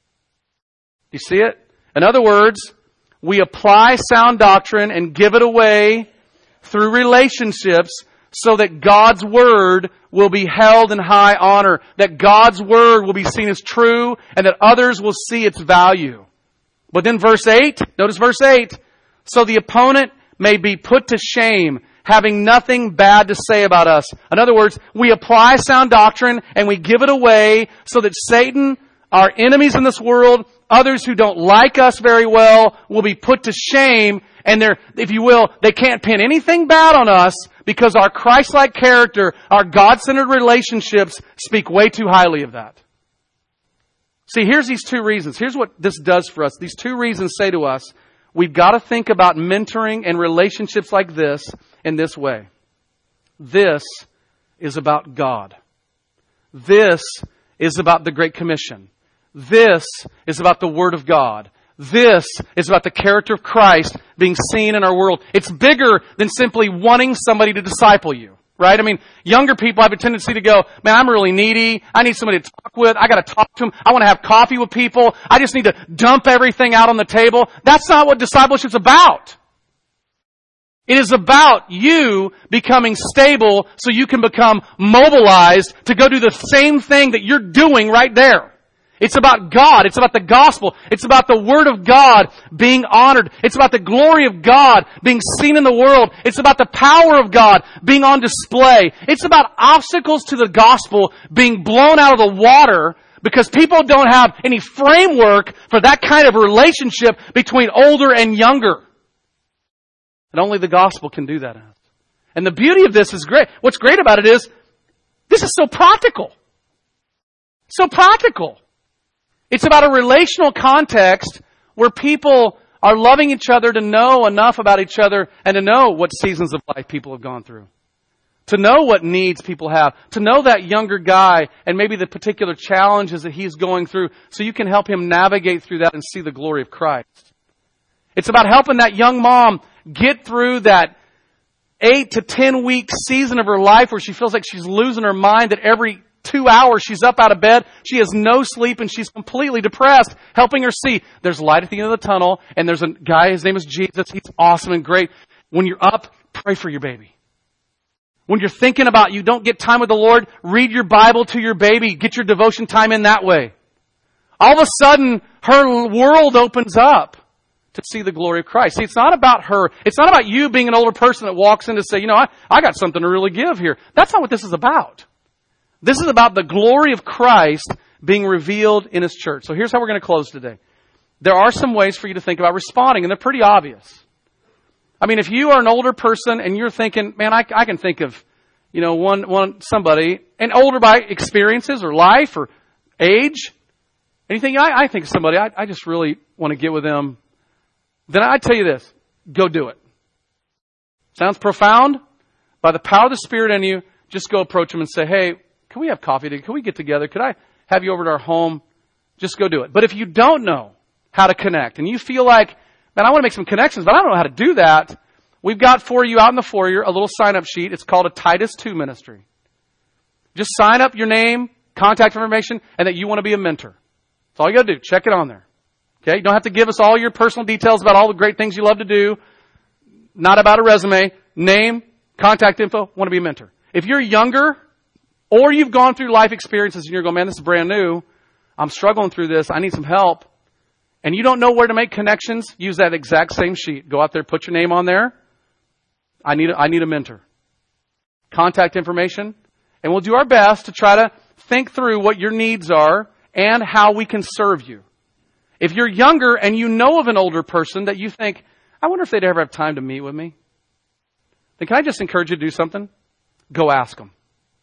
You see it? In other words, we apply sound doctrine and give it away through relationships so that God's word will be held in high honor, that God's word will be seen as true, and that others will see its value. But then verse 8, notice verse 8, so the opponent may be put to shame, having nothing bad to say about us. In other words, we apply sound doctrine and we give it away so that Satan, our enemies in this world, others who don't like us very well, will be put to shame. And if you will, they can't pin anything bad on us because our Christ-like character, our God-centered relationships speak way too highly of that. See, here's these two reasons. Here's what this does for us. These two reasons say to us, we've got to think about mentoring and relationships like this in this way. This is about God. This is about the Great Commission. This is about the Word of God. This is about the character of Christ being seen in our world. It's bigger than simply wanting somebody to disciple you. Right? I mean, younger people have a tendency to go, man, I'm really needy. I need somebody to talk with. I got to talk to them. I want to have coffee with people. I just need to dump everything out on the table. That's not what discipleship's about. It is about you becoming stable so you can become mobilized to go do the same thing that you're doing right there. It's about God. It's about the gospel. It's about the Word of God being honored. It's about the glory of God being seen in the world. It's about the power of God being on display. It's about obstacles to the gospel being blown out of the water Because people don't have any framework for that kind of relationship between older and younger. And only the gospel can do that. And the beauty of this is great. What's great about it is, this is so practical. So practical. It's about a relational context where people are loving each other to know enough about each other and to know what seasons of life people have gone through. To know what needs people have. To know that younger guy and maybe the particular challenges that he's going through so you can help him navigate through that and see the glory of Christ. It's about helping that young mom get through that 8 to 10 week season of her life where she feels like she's losing her mind, that every 2 hours she's up out of bed, she has no sleep, and she's completely depressed, helping her see there's light at the end of the tunnel, and there's a guy, his name is Jesus, he's awesome and great. When you're up, pray for your baby. When you're thinking about you don't get time with the Lord, read your Bible to your baby. Get your devotion time in that way. All of a sudden, her world opens up to see the glory of Christ. See, it's not about her. It's not about you being an older person that walks in to say, I got something to really give here. That's not what this is about. This is about the glory of Christ being revealed in His church. So here's how we're going to close today. There are some ways for you to think about responding, and they're pretty obvious. I mean, if you are an older person and you're thinking, man, I can think of, somebody, and older by experiences or life or age, and you think, I think of somebody, I just really want to get with them, then I tell you this, go do it. Sounds profound? By the power of the Spirit in you, just go approach them and say, hey, can we have coffee today? Can we get together? Could I have you over to our home? Just go do it. But if you don't know how to connect and you feel like, man, I want to make some connections, but I don't know how to do that, we've got for you out in the foyer a little sign-up sheet. It's called a Titus 2 ministry. Just sign up your name, contact information, and that you want to be a mentor. That's all you got to do. Check it on there. Okay? You don't have to give us all your personal details about all the great things you love to do. Not about a resume. Name, contact info, want to be a mentor. If you're younger or you've gone through life experiences and you're going, man, this is brand new. I'm struggling through this. I need some help. And you don't know where to make connections, use that exact same sheet. Go out there, put your name on there. I need a mentor. Contact information. And we'll do our best to try to think through what your needs are and how we can serve you. If you're younger and you know of an older person that you think, I wonder if they'd ever have time to meet with me, then can I just encourage you to do something? Go ask them.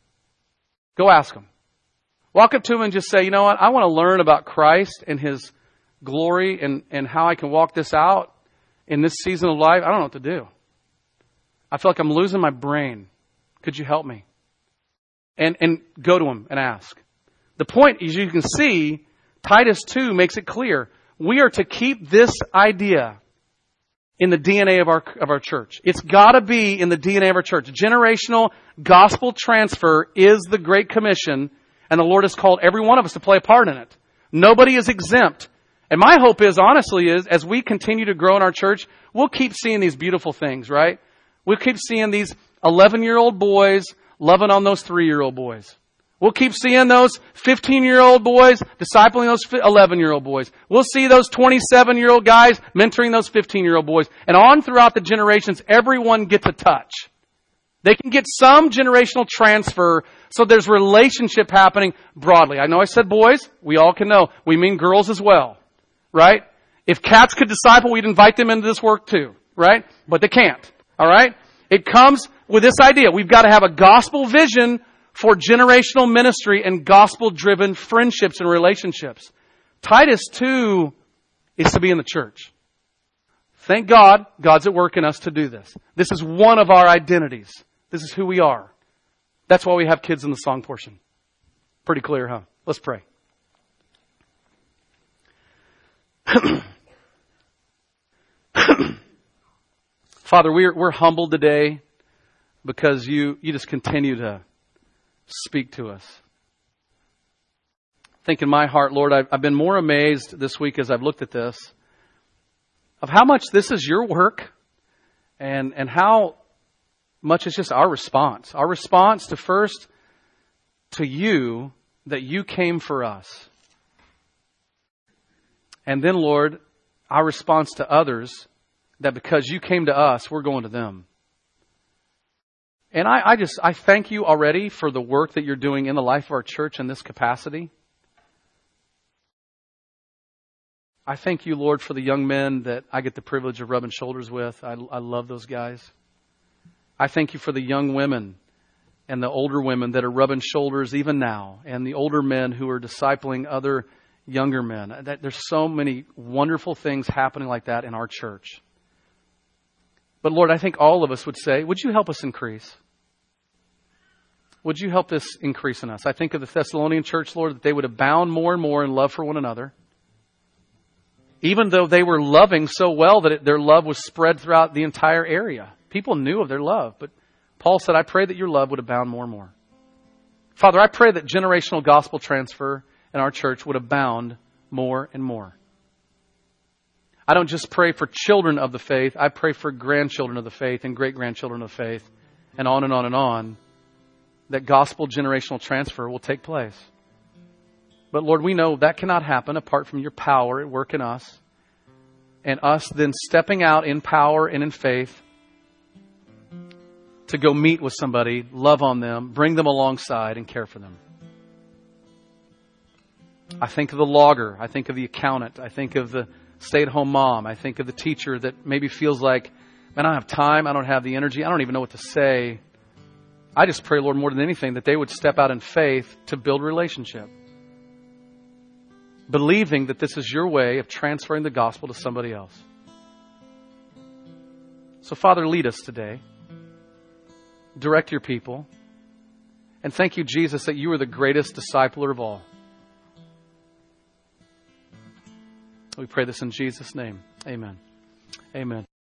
Go ask them. Walk up to them and just say, you know what? I want to learn about Christ and His glory and how I can walk this out in this season of life. I don't know what to do. I feel like I'm losing my brain. Could you help me? And go to them and ask. The point, as you can see, Titus 2 makes it clear. We are to keep this idea in the DNA of our church. It's got to be in the DNA of our church. Generational gospel transfer is the Great Commission, and the Lord has called every one of us to play a part in it. Nobody is exempt. And my hope is, honestly, as we continue to grow in our church, we'll keep seeing these beautiful things, right? We'll keep seeing these 11-year-old boys loving on those 3-year-old boys. We'll keep seeing those 15-year-old boys discipling those 11-year-old boys. We'll see those 27-year-old guys mentoring those 15-year-old boys. And on throughout the generations, everyone gets a touch. They can get some generational transfer, so there's relationship happening broadly. I know I said boys. We all can know. We mean girls as well. Right? If cats could disciple, we'd invite them into this work too. Right? But they can't. All right? It comes with this idea. We've got to have a gospel vision for generational ministry and gospel-driven friendships and relationships. Titus 2 is to be in the church. Thank God, God's at work in us to do this. This is one of our identities. This is who we are. That's why we have kids in the song portion. Pretty clear, huh? Let's pray. Father, we're humbled today because you just continue to speak to us. I think in my heart, Lord, I've been more amazed this week as I've looked at this of how much this is your work and how much it's just our response. Our response to first to you, that you came for us. And then, Lord, our response to others, that because you came to us, we're going to them. And I thank you already for the work that you're doing in the life of our church in this capacity. I thank you, Lord, for the young men that I get the privilege of rubbing shoulders with. I love those guys. I thank you for the young women and the older women that are rubbing shoulders even now, and the older men who are discipling other younger men. There's so many wonderful things happening like that in our church. But Lord, I think all of us would say, would you help us increase? Would you help this increase in us? I think of the Thessalonian church, Lord, that they would abound more and more in love for one another. Even though they were loving so well that their love was spread throughout the entire area. People knew of their love, but Paul said, I pray that your love would abound more and more. Father, I pray that generational gospel transfer in our church would abound more and more. I don't just pray for children of the faith. I pray for grandchildren of the faith and great-grandchildren of the faith, and on and on and on, that gospel generational transfer will take place. But Lord, we know that cannot happen apart from your power at work in us, and us then stepping out in power and in faith to go meet with somebody, love on them, bring them alongside, and care for them. I think of the logger. I think of the accountant. I think of the stay-at-home mom. I think of the teacher that maybe feels like, man, I don't have time. I don't have the energy. I don't even know what to say. I just pray, Lord, more than anything, that they would step out in faith to build relationship. Believing that this is your way of transferring the gospel to somebody else. So, Father, lead us today. Direct your people. And thank you, Jesus, that you are the greatest discipler of all. We pray this in Jesus' name. Amen. Amen.